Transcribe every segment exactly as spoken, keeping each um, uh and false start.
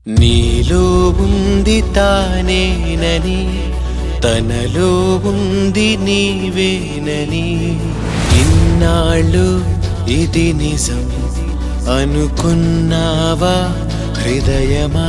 నీలో ఉంది తానేనని, తనలో ఉంది నీవేనని, ఇన్నాళ్ళు ఇది నిజం అనుకున్నావా హృదయమా?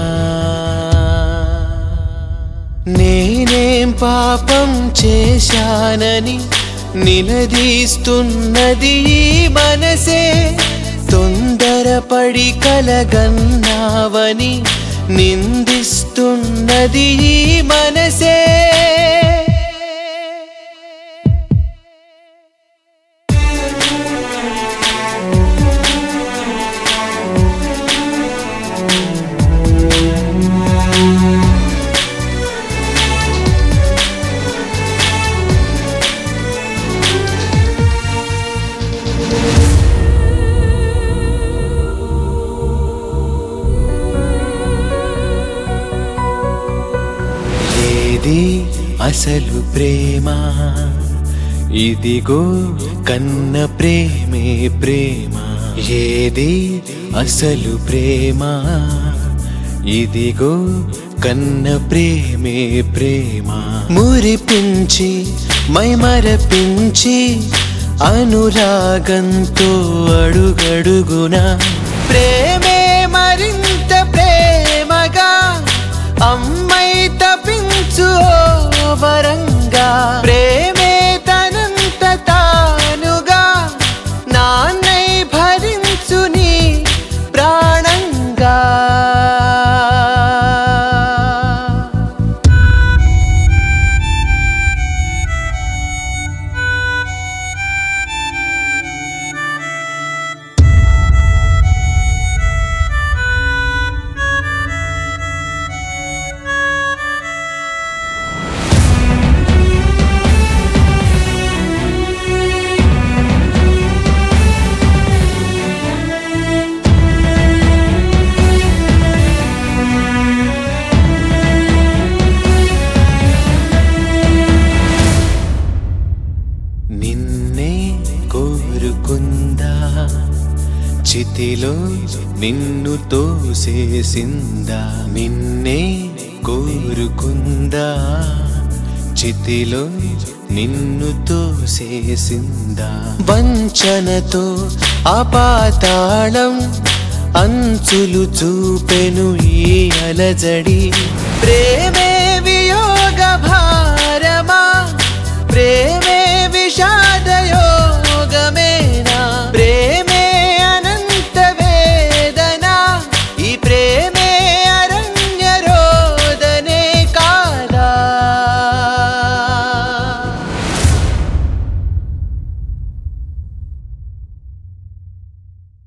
నేనేం పాపం చేశానని నిలదీస్తున్నది ఈ మనసే, తొందరపడి కలగన్నావని నిందిస్తున్నది ఈ మనసే. ఇది అసలు ప్రేమ, ఇదిగో కన్న ప్రేమే ప్రేమ. ఏది అసలు ప్రేమ, ఇదిగో కన్న ప్రేమే ప్రేమ. మురిపించి మైమరపించి అనురాగంతో అడుగడుగునా ప్రేమే మరింత ప్రేమగా అమ్మై తపించు వరంగా. ప్రేమే తనంత తానుగా నాన్నై భరించు నీ ప్రాణంగా. నిన్నే కోరుకుందా చితిలో నిన్ను తోసేసిందా? నిన్నే కోరుకుందా చితిలో నిన్ను తోసేసిందా? వంచనతో అపాతాళం అంచులు చూపెను ఈ అలజడి. ప్రేమే వియోగ భారమా, ప్రేమే విషాద